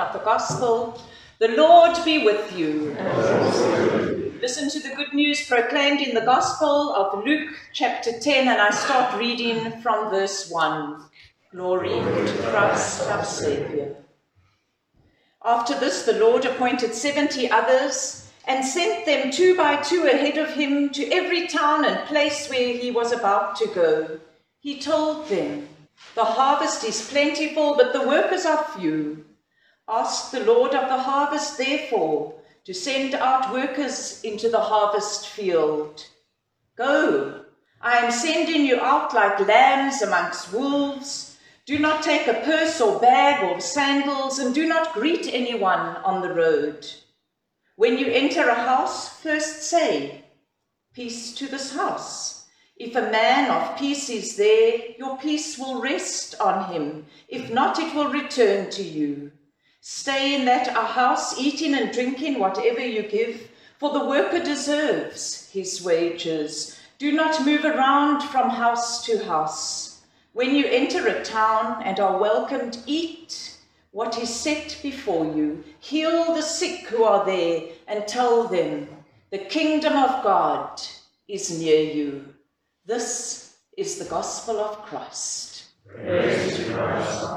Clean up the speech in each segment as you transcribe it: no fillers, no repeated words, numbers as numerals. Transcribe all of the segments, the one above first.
of the Gospel. The Lord be with you. Listen to the good news proclaimed in the Gospel of Luke chapter 10, and I start reading from verse 1. Glory to Christ our Saviour. After this, the Lord appointed 70 others and sent them 2 by 2 ahead of him to every town and place where he was about to go. He told them, "The harvest is plentiful, but the workers are few. Ask the Lord of the harvest, therefore, to send out workers into the harvest field. Go, I am sending you out like lambs amongst wolves. Do not take a purse or bag or sandals, and do not greet anyone on the road. When you enter a house, first say, 'Peace to this house.' If a man of peace is there, your peace will rest on him. If not, it will return to you. Stay in that house, eating and drinking whatever you give, for the worker deserves his wages. Do not move around from house to house. When you enter a town and are welcomed, eat what is set before you. Heal the sick who are there and tell them, 'The kingdom of God is near you.'" This is the gospel of Christ. Praise to Christ.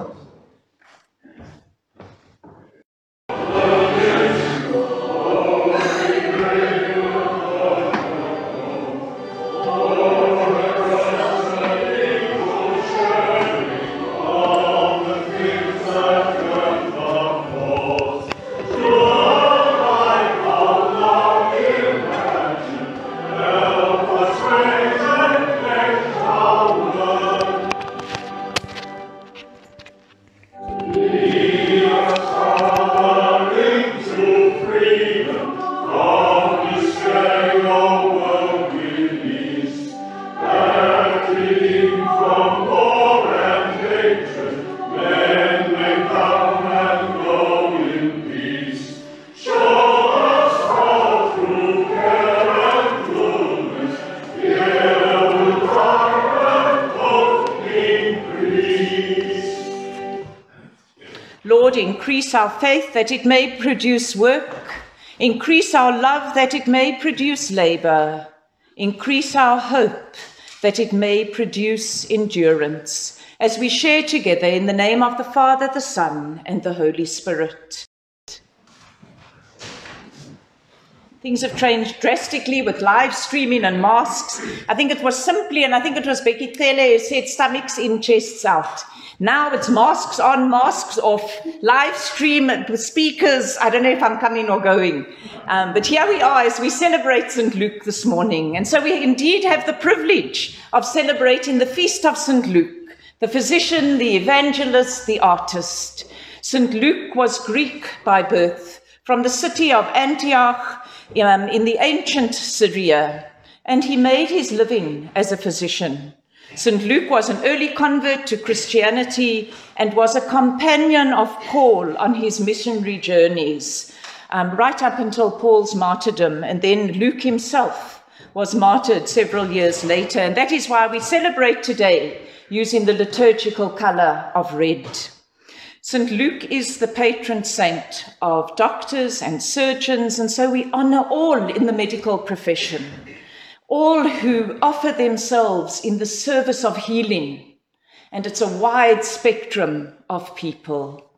Lord, increase our faith that it may produce work. Increase our love that it may produce labour. Increase our hope that it may produce endurance, as we share together in the name of the Father, the Son, and the Holy Spirit. Things have changed drastically with live streaming and masks. I think it was simply, and I think it was Becky Cele who said, stomachs in, chests out. Now it's masks on, masks off, live stream with speakers. I don't know if I'm coming or going. But here we are as we celebrate St. Luke this morning. And so we indeed have the privilege of celebrating the feast of St. Luke, the physician, the evangelist, the artist. St. Luke was Greek by birth, from the city of Antioch in the ancient Syria, and he made his living as a physician. St. Luke was an early convert to Christianity and was a companion of Paul on his missionary journeys, right up until Paul's martyrdom. And then Luke himself was martyred several years later. And that is why we celebrate today using the liturgical colour of red. St. Luke is the patron saint of doctors and surgeons, and so we honour all in the medical profession, all who offer themselves in the service of healing, and it's a wide spectrum of people.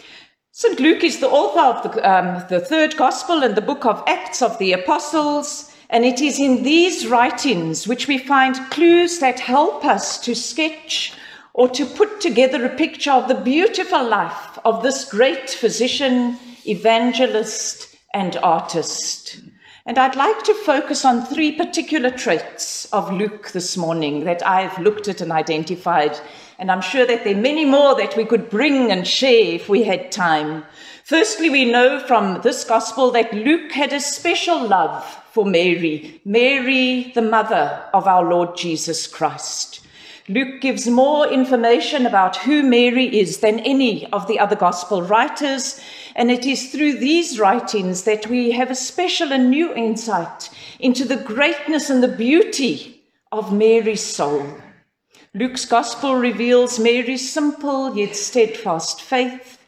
St. Luke is the author of the third gospel and the book of Acts of the Apostles, and it is in these writings which we find clues that help us to sketch or to put together a picture of the beautiful life of this great physician, evangelist, and artist. And I'd like to focus on 3 particular traits of Luke this morning that I've looked at and identified. And I'm sure that there are many more that we could bring and share if we had time. Firstly, we know from this gospel that Luke had a special love for Mary, Mary, the mother of our Lord Jesus Christ. Luke gives more information about who Mary is than any of the other gospel writers, and it is through these writings that we have a special and new insight into the greatness and the beauty of Mary's soul. Luke's gospel reveals Mary's simple yet steadfast faith,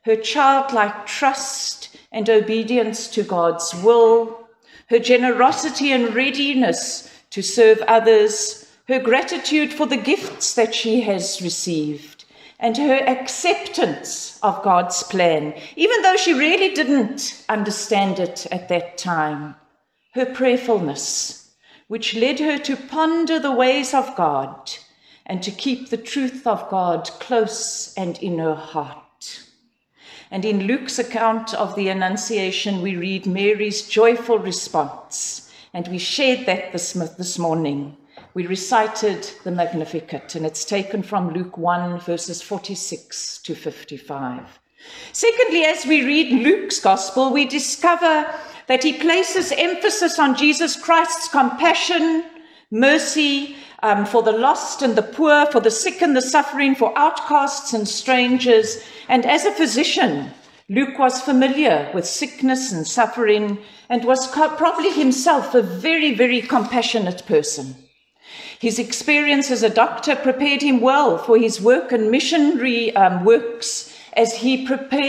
her childlike trust and obedience to God's will, her generosity and readiness to serve others, her gratitude for the gifts that she has received, and her acceptance of God's plan, even though she really didn't understand it at that time. Her prayerfulness, which led her to ponder the ways of God and to keep the truth of God close and in her heart. And in Luke's account of the Annunciation, we read Mary's joyful response, and we shared that this morning. We recited the Magnificat, and it's taken from Luke 1, verses 46 to 55. Secondly, as we read Luke's Gospel, we discover that he places emphasis on Jesus Christ's compassion, mercy for the lost and the poor, for the sick and the suffering, for outcasts and strangers. And as a physician, Luke was familiar with sickness and suffering and was probably himself a very, very compassionate person. His experience as a doctor prepared him well for his work and missionary works as he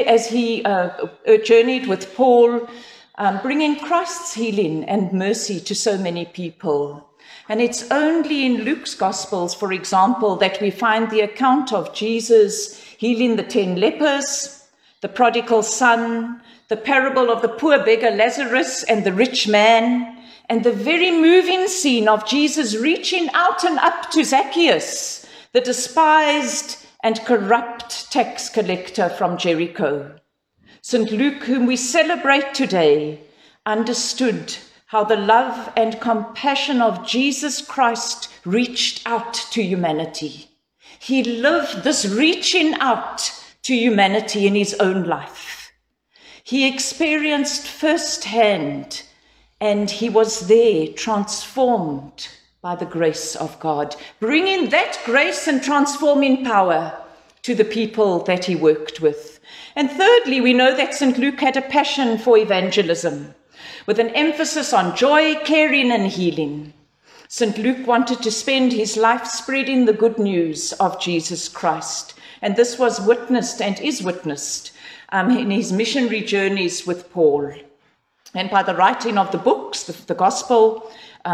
journeyed with Paul, bringing Christ's healing and mercy to so many people. And it's only in Luke's Gospels, for example, that we find the account of Jesus healing the 10 lepers, the prodigal son, the parable of the poor beggar Lazarus and the rich man, and the very moving scene of Jesus reaching out and up to Zacchaeus, the despised and corrupt tax collector from Jericho. St. Luke, whom we celebrate today, understood how the love and compassion of Jesus Christ reached out to humanity. He lived this reaching out to humanity in his own life. He experienced firsthand, and he was there transformed by the grace of God, bringing that grace and transforming power to the people that he worked with. And thirdly, we know that St. Luke had a passion for evangelism, with an emphasis on joy, caring, and healing. St. Luke wanted to spend his life spreading the good news of Jesus Christ, and this was witnessed and is witnessed in his missionary journeys with Paul. And by the writing of the books, the Gospel,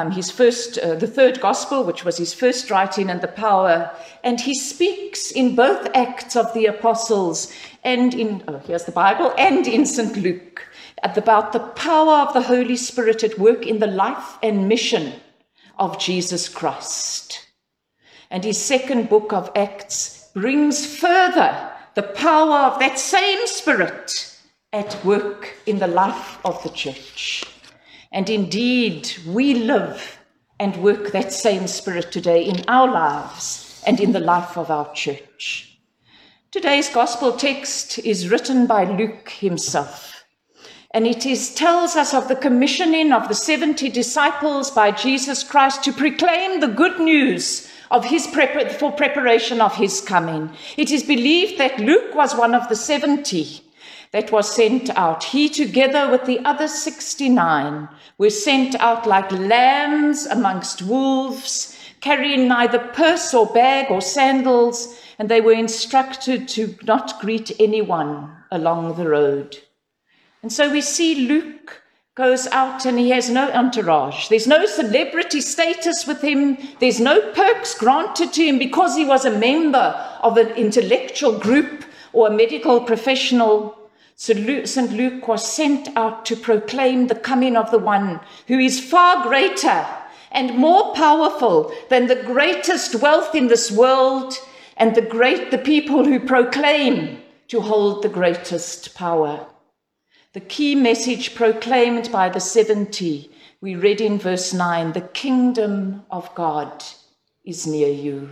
the third Gospel, which was his first writing, and the power, and he speaks in both Acts of the Apostles and here's the Bible, and in St. Luke, about the power of the Holy Spirit at work in the life and mission of Jesus Christ. And his second book of Acts brings further the power of that same Spirit at work in the life of the church. And indeed, we live and work that same Spirit today in our lives and in the life of our church. Today's gospel text is written by Luke himself, and it tells us of the commissioning of the 70 disciples by Jesus Christ to proclaim the good news of for preparation of his coming. It is believed that Luke was one of the 70 that was sent out. He, together with the other 69, were sent out like lambs amongst wolves, carrying neither purse or bag or sandals, and they were instructed to not greet anyone along the road. And so we see Luke goes out and he has no entourage. There's no celebrity status with him. There's no perks granted to him because he was a member of an intellectual group or a medical professional. So St. Luke was sent out to proclaim the coming of the one who is far greater and more powerful than the greatest wealth in this world and the people who proclaim to hold the greatest power. The key message proclaimed by the 70, we read in verse 9, the kingdom of God is near you.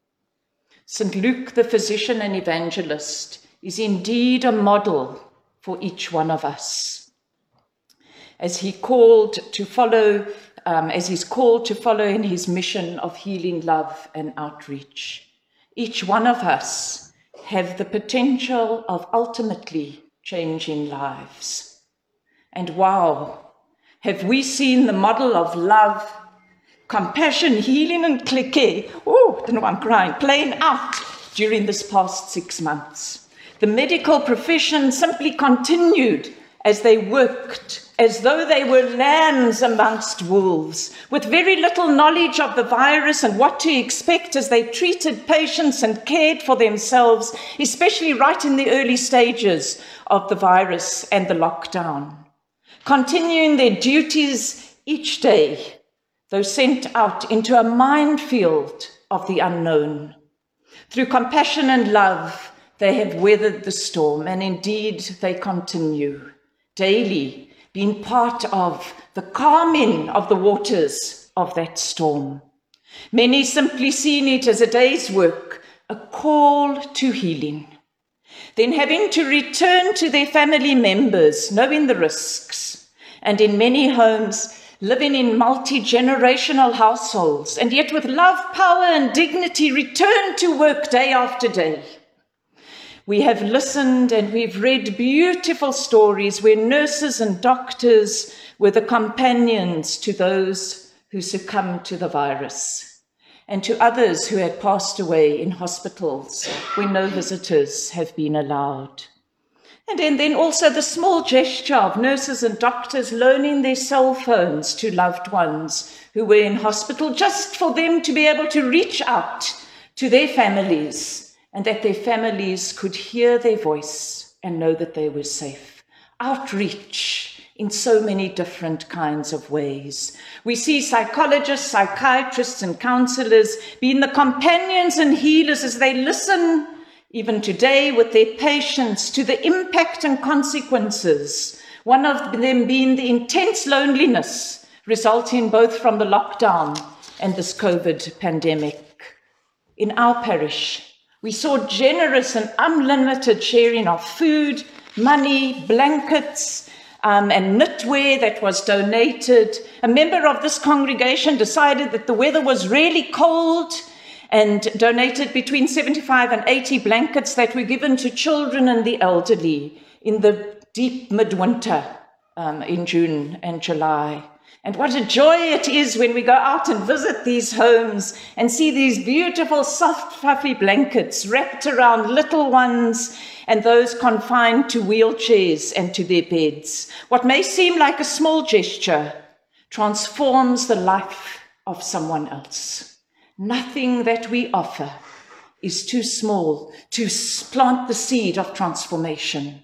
St. Luke, the physician and evangelist, is indeed a model for each one of us. As he's called to follow in his mission of healing, love, and outreach, each one of us have the potential of ultimately changing lives. And wow, have we seen the model of love, compassion, healing, and cliquet, I don't know why I'm crying, playing out during this past 6 months. The medical profession simply continued as they worked, as though they were lambs amongst wolves, with very little knowledge of the virus and what to expect as they treated patients and cared for themselves, especially right in the early stages of the virus and the lockdown. Continuing their duties each day, though sent out into a minefield of the unknown. Through compassion and love, they have weathered the storm, and indeed they continue, daily being part of the calming of the waters of that storm. Many simply seen it as a day's work, a call to healing. Then having to return to their family members, knowing the risks, and in many homes, living in multi-generational households, and yet with love, power, and dignity, return to work day after day. We have listened and we've read beautiful stories where nurses and doctors were the companions to those who succumbed to the virus, and to others who had passed away in hospitals where no visitors have been allowed. And then also the small gesture of nurses and doctors loaning their cell phones to loved ones who were in hospital, just for them to be able to reach out to their families, and that their families could hear their voice and know that they were safe. Outreach in so many different kinds of ways. We see psychologists, psychiatrists, and counselors being the companions and healers as they listen, even today, with their patients, to the impact and consequences, one of them being the intense loneliness resulting both from the lockdown and this COVID pandemic. In our parish, we saw generous and unlimited sharing of food, money, blankets, and knitwear that was donated. A member of this congregation decided that the weather was really cold and donated between 75 and 80 blankets that were given to children and the elderly in the deep midwinter in June and July. And what a joy it is when we go out and visit these homes and see these beautiful, soft, fluffy blankets wrapped around little ones and those confined to wheelchairs and to their beds. What may seem like a small gesture transforms the life of someone else. Nothing that we offer is too small to plant the seed of transformation.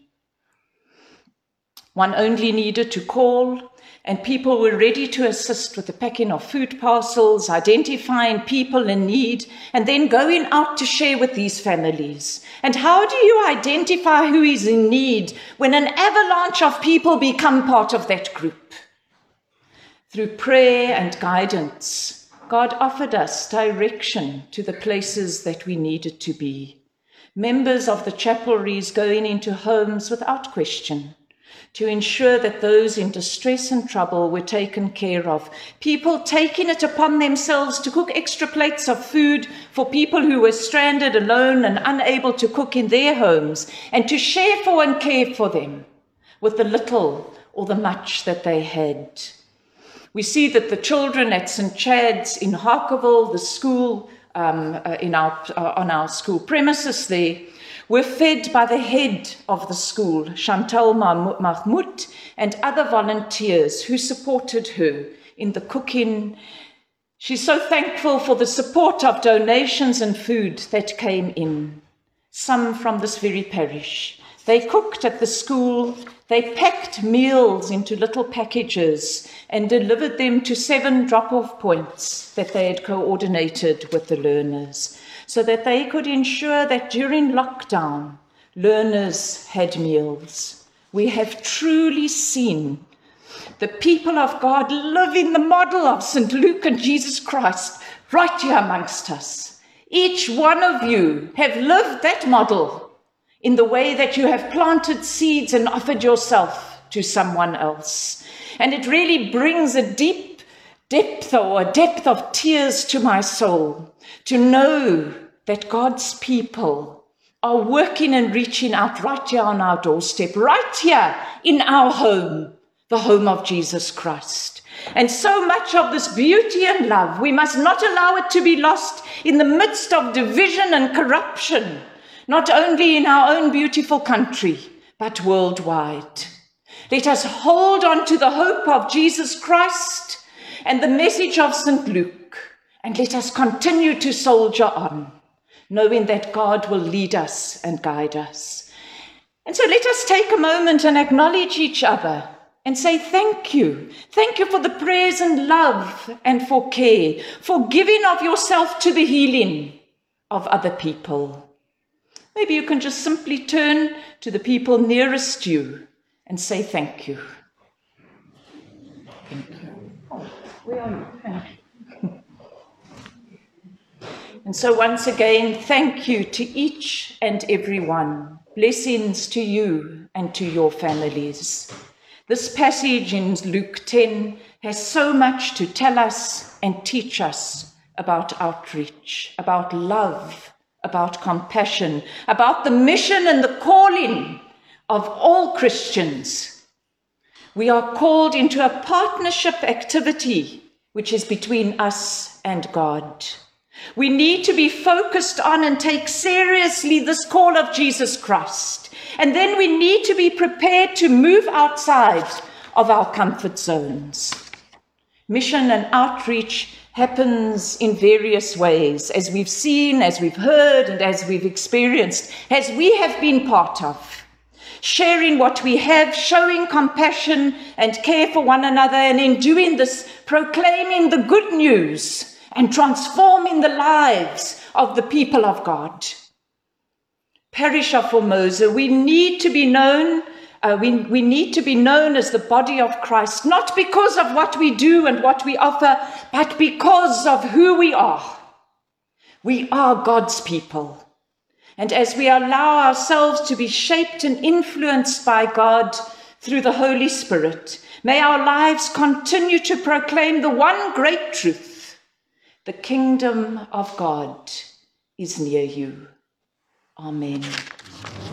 One only needed to call, and people were ready to assist with the packing of food parcels, identifying people in need, and then going out to share with these families. And how do you identify who is in need when an avalanche of people become part of that group? Through prayer and guidance, God offered us direction to the places that we needed to be. Members of the chapelries going into homes without question to ensure that those in distress and trouble were taken care of. People taking it upon themselves to cook extra plates of food for people who were stranded alone and unable to cook in their homes, and to share for and care for them with the little or the much that they had. We see that the children at St. Chad's in Harkeville, the school on our school premises there, were fed by the head of the school, Chantal Mahmoud, and other volunteers who supported her in the cooking. She's so thankful for the support of donations and food that came in, some from this very parish. They cooked at the school, they packed meals into little packages and delivered them to 7 drop-off points that they had coordinated with the learners, so that they could ensure that during lockdown, learners had meals. We have truly seen the people of God live in the model of St. Luke and Jesus Christ right here amongst us. Each one of you have lived that model in the way that you have planted seeds and offered yourself to someone else. And it really brings a deep depth of tears to my soul to know that God's people are working and reaching out right here on our doorstep, right here in our home, the home of Jesus Christ. And so much of this beauty and love, we must not allow it to be lost in the midst of division and corruption. not only in our own beautiful country, but worldwide. Let us hold on to the hope of Jesus Christ and the message of St. Luke, and let us continue to soldier on, knowing that God will lead us and guide us. And so let us take a moment and acknowledge each other and say thank you. Thank you for the prayers and love and for care, for giving of yourself to the healing of other people. Maybe you can just simply turn to the people nearest you and say thank you. Thank you. Oh, where are you? Thank you. And so once again, thank you to each and every one. Blessings to you and to your families. This passage in Luke 10 has so much to tell us and teach us about outreach, about love, about compassion, about the mission and the calling of all Christians. We are called into a partnership activity which is between us and God. We need to be focused on and take seriously this call of Jesus Christ. And then we need to be prepared to move outside of our comfort zones. Mission and outreach happens in various ways, as we've seen, as we've heard, and as we've experienced, as we have been part of. Sharing what we have, showing compassion and care for one another, and in doing this, proclaiming the good news and transforming the lives of the people of God. Parish of Formosa, we need to be known. We need to be known as the body of Christ, not because of what we do and what we offer, but because of who we are. We are God's people. And as we allow ourselves to be shaped and influenced by God through the Holy Spirit, may our lives continue to proclaim the one great truth: the kingdom of God is near you. Amen.